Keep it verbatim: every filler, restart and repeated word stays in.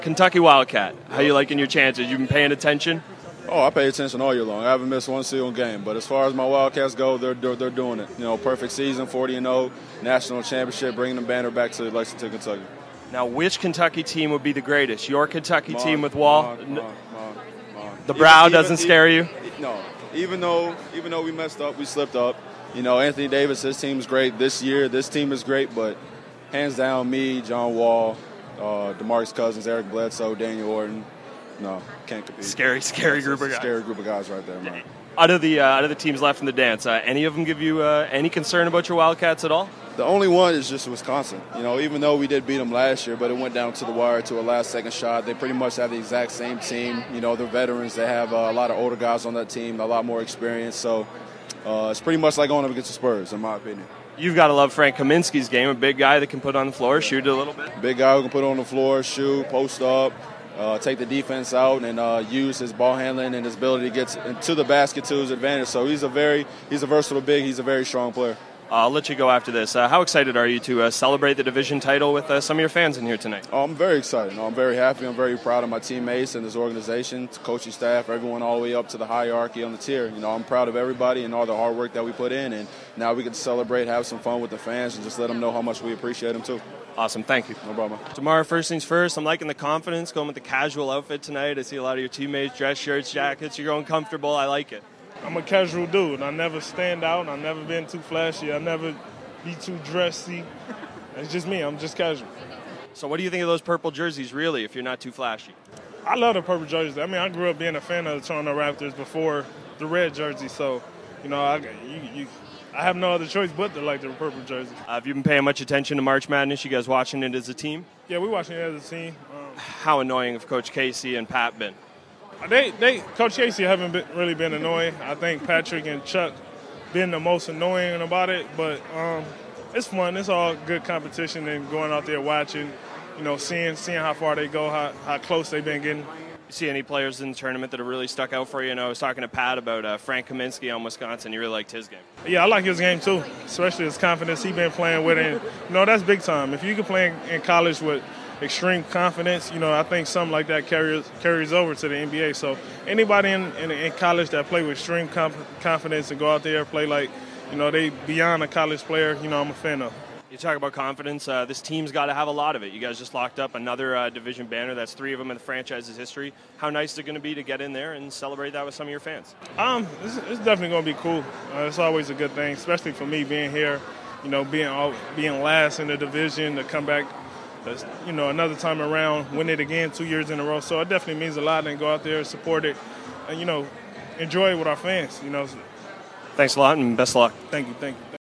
Kentucky Wildcat, how you liking your chances? You been paying attention? Oh, I pay attention all year long. I haven't missed one single game. But as far as my Wildcats go, they're they're, they're doing it. You know, perfect season, forty and oh, national championship, bringing the banner back to Lexington, Kentucky. Now, which Kentucky team would be the greatest? Your Kentucky Mon, team with Wall? Mon, Mon, Mon, Mon. The brow even, doesn't even, scare you? No. Even though even though we messed up, we slipped up. You know, Anthony Davis, his team is great this year. This team is great, but hands down, me, John Wall, uh, DeMarcus Cousins, Eric Bledsoe, Daniel Orton. No, can't compete. Scary, scary That's group of guys. Scary group of guys right there, man. Out of the uh, out of the teams left in the dance, uh, any of them give you uh, any concern about your Wildcats at all? The only one is just Wisconsin. You know, even though we did beat them last year, but it went down to the wire to a last-second shot. They pretty much have the exact same team. You know, they're veterans. They have uh, a lot of older guys on that team, a lot more experience. So uh, it's pretty much like going up against the Spurs, in my opinion. You've got to love Frank Kaminsky's game, a big guy that can put on the floor, shoot a little bit. Big guy who can put on the floor, shoot, post up, uh, take the defense out, and uh, use his ball handling and his ability to get to the basket to his advantage. So he's a very he's a versatile big. He's a very strong player. Uh, I'll let you go after this. Uh, how excited are you to uh, celebrate the division title with uh, some of your fans in here tonight? Oh, I'm very excited. I'm very happy. I'm very proud of my teammates and this organization, coaching staff, everyone all the way up to the hierarchy on the tier. You know, I'm proud of everybody and all the hard work that we put in, and now we get to celebrate, have some fun with the fans, and just let them know how much we appreciate them too. Awesome. Thank you. No problem. Tomorrow, first things first, I'm liking the confidence, going with the casual outfit tonight. I see a lot of your teammates, dress shirts, jackets. You're going comfortable. I like it. I'm a casual dude. I never stand out. I've never been too flashy. I never be too dressy. It's just me. I'm just casual. So what do you think of those purple jerseys, really, if you're not too flashy? I love the purple jerseys. I mean, I grew up being a fan of the Toronto Raptors before the red jersey, so, you know, I, you, you, I have no other choice but to like the purple jersey. Uh, have you been paying much attention to March Madness? You guys watching it as a team? Yeah, we're watching it as a team. Um, How annoying have Coach Casey and Pat been? They, they, Coach Casey haven't been, really been annoying. I think Patrick and Chuck been the most annoying about it, but um, it's fun. It's all good competition and going out there watching, you know, seeing seeing how far they go, how, how close they've been getting. You see any players in the tournament that have really stuck out for you? You know, I was talking to Pat about uh, Frank Kaminsky on Wisconsin. You really liked his game. Yeah, I like his game too, especially his confidence he's been playing with. And, you know, that's big time. If you can play in, in college with extreme confidence, you know, I think something like that carries carries over to the N B A. So anybody in, in, in college that play with extreme comp- confidence and go out there and play like, you know, they beyond a college player, you know, I'm a fan of. You talk about confidence. Uh, this team's got to have a lot of it. You guys just locked up another uh, division banner. That's three of them in the franchise's history. How nice is it going to be to get in there and celebrate that with some of your fans? Um, it's, it's definitely going to be cool. Uh, it's always a good thing, especially for me being here, you know, being all, being last in the division to come back, you know, another time around, win it again two years in a row. So it definitely means a lot, and go out there and support it and, you know, enjoy it with our fans, you know. Thanks a lot, and best of luck. Thank you, thank you.